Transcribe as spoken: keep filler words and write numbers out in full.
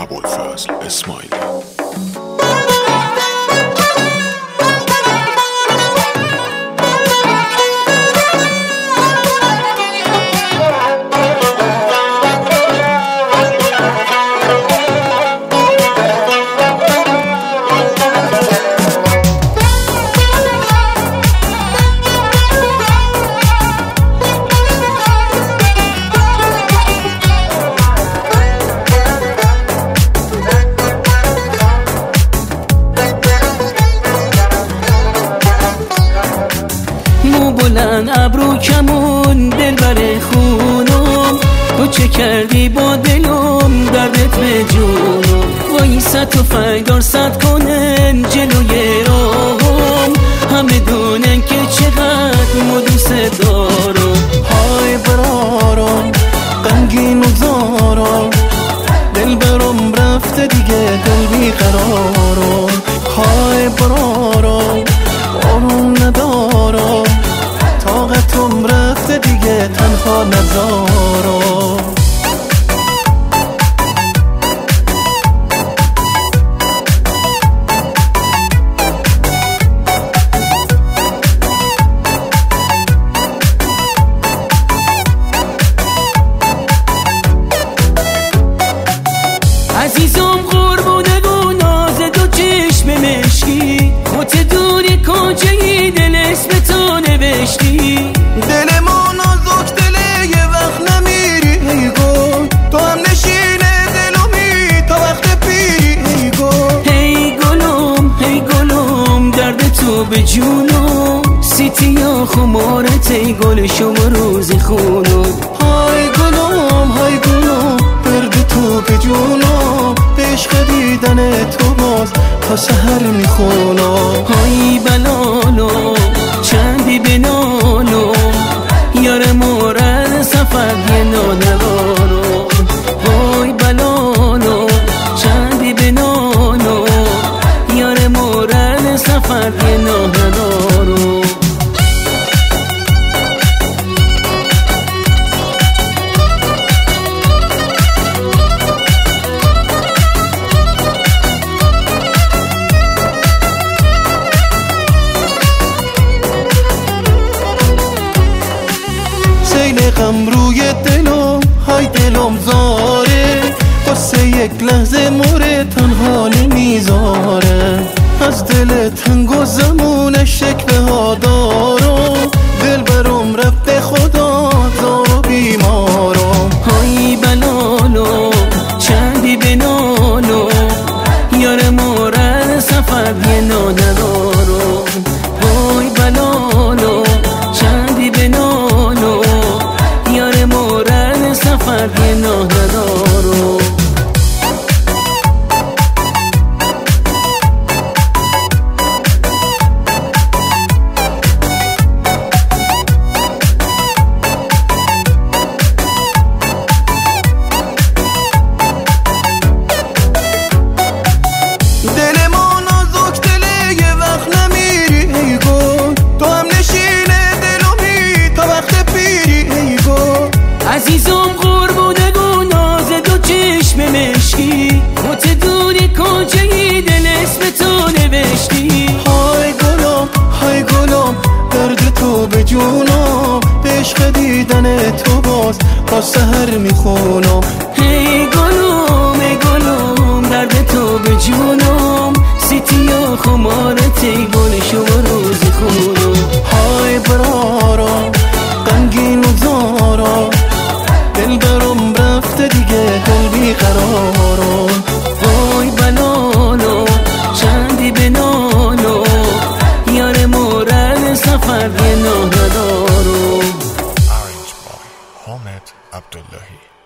ابوالفضل اسماعیلی. بلند ابرو کمون دلبر خونم، تو چه کردی با دلم دردت به جونم. وای صد تو فیدار صد کنن جلوی راهم، همه دونن که چقدر مو دوست دارم. های برارم غمگین و زارم، دلبرم رفته دیگه دل بیقرارم. های برارم آروم ندارم، طاقتم رفته دیگه تنها نذارم. عزیزم قربونه و ناز دو چشم مشکی، خودت دوری کجایی دل اسم تو نوشتی. دل ما نازک دله یه وقت نمیری ای گل، تو هم نشینه دلومی تا وقت پیری ای گل. هی گلم هی گلم درد تو به جونم، سیتیا خمارت ای گل شما روز خونم. های گلم های گلم درد تو به جونم، به عشق دیدن تو باز تا سحر میخونم. های بلالم چندی بنالم، یار مورد سفر یه نانوارم. های بلالم چندی بنالم، یار مورد سفر یه نانوارم. سیل غم روی دلم های دلم زاره، قصه یک لحظه موره تنها نمیذاره. از دل تنگ و زمونش شکوه ها دارم، دل برم رفته خدا زار و بیمارم. های بلالم چندی بنالم، یار مورد سفر یه نانوارم. های بلالم چندی بنالم، یار مورد سفر یه نانوارم. دل ما نازک دله یه وقت نمیری ای گل، تو هم نشینه دلومی تا وقت پیری ای گل. عزیزم قربونه و ناز دو چشم مشکی، خودت دوری کجایی دل اسم تو نوشتی. های گلم های گلم درد تو به جونم، به عشق دیدن تو باز تا سحر میخونم. هی گلم ای گلم درد تو به جونم، سیتیا خمارت ای گل شما روز خونم. های برارم غمگین و زارم، دلبرم رفته دیگه دل بیقرارم. وای بلالم چندی بنالم، یار مورد سفر یه نانوارم. Arranged by Ahmed Abdullahi.